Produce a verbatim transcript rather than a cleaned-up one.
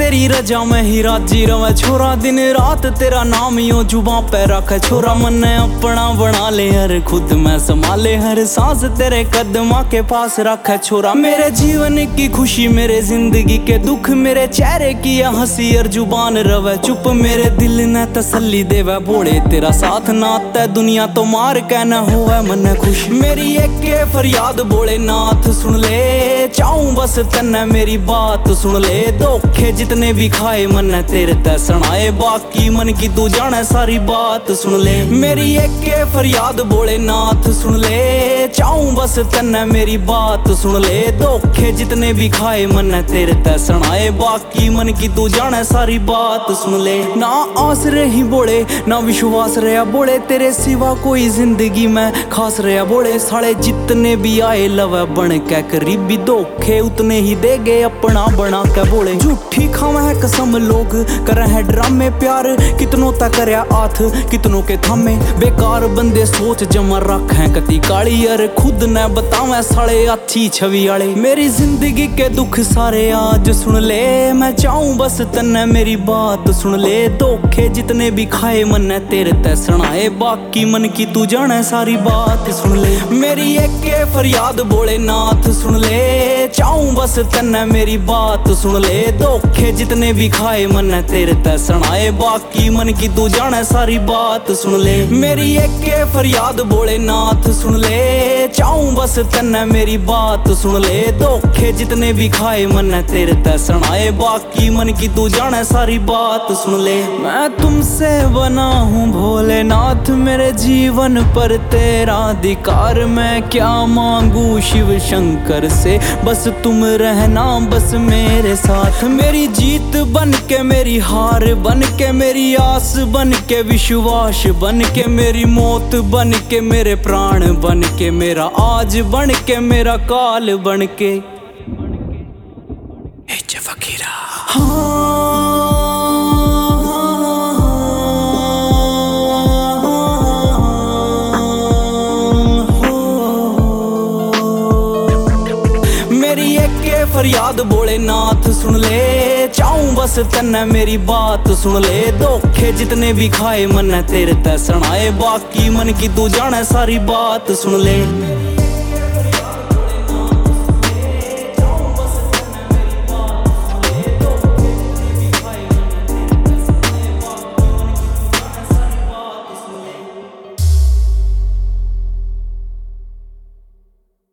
तेरी रजा में ही राजी रवे छोरा, दिन रात तेरा नाम यो जुबां पे रखे छोरा। मन्ने अपना बना ले हर खुद में संभाले, हर सांस तेरे कदमा के पास रखे छोरा। मेरे जीवन की खुशी मेरे जिंदगी के दुख, मेरे चेहरे की हंसी और जुबान रवे चुप। मेरे दिल ने तसल्ली देवे बोले तेरा साथ नाते, दुनिया तो मार के न होवे मन खुश। मेरी एक के फरियाद बोले नाथ सुन ले, चाहूं बस तन्ने मेरी बात सुन ले। धोखे जितने भी खाए मन तेरे ते सुनाए, बाकी मन की तू जाने सारी बात सुन ले। मेरी एक के फरियाद बोले नाथ सुन ले, चाहूं बस तन्ने मेरी बात सुन ले। धोखे जितने भी खाए मन तेरे ते सुनाए, बाकी मन की तू जाने सारी बात सुन ले। ना आस रही बोले ना विश्वास रहा बोले, तेरे सिवा कोई जिंदगी में खास रहा बोले। साले जितने भी आए लवे बन के करीबी, धोखे उतने ही देगे अपना बना के बोले। झूठी खावा है कसम लोग करे है ड्रामे, प्यार कितनों तक करया आथ कितनों के थामे। बेकार बंदे सोच जमा रख है कती काली, अर खुद न बतावे साले अच्छी छवि आले। मेरी जिंदगी के दुख सारे आज सुन ले, मैं चाहूं बस तन्ने मेरी बात सुन ले। धोखे जितने भी खाए मन तेरे ते सुनाए, बाकी मन की तू जाने सारी बात सुन ले। मेरी एक के फरियाद बोले नाथ सुन ले, चाहूं बस तन्ने मेरी बात सुन ले। धोखे जितने भी खाए मन तेरे ते सुनाए, बाकी मन की तू जाने सारी बात सुन ले। मेरी एक के फरियाद बोले नाथ सुन ले, चाहूं बस तन्ने मेरी बात सुन ले। धोखे जितने भी खाए मन तेरे ते सुनाए, बाकी मन की तू जाने सारी बात सुन ले। मैं तुमसे बना हूँ भोलेनाथ, मेरे जीवन पर तेरा अधिकार। मैं क्या मांगू शिव शंकर से, बस तुम रहना बस मेरे साथ। मेरी जीत बन के मेरी हार बन के, मेरी आस बन के विश्वास बन के, मेरी मौत बन के मेरे प्राण बन के, मेरा आज बन के मेरा काल बन के। फकीरा मेरी एक के फरियाद बोले नाथ सुन ले, चाहूं बस तन्ने मेरी बात सुन ले। धोखे जितने भी खाए मन तेरे ते सुनाए, बाकी मन की तू जाने सारी बात सुन ले।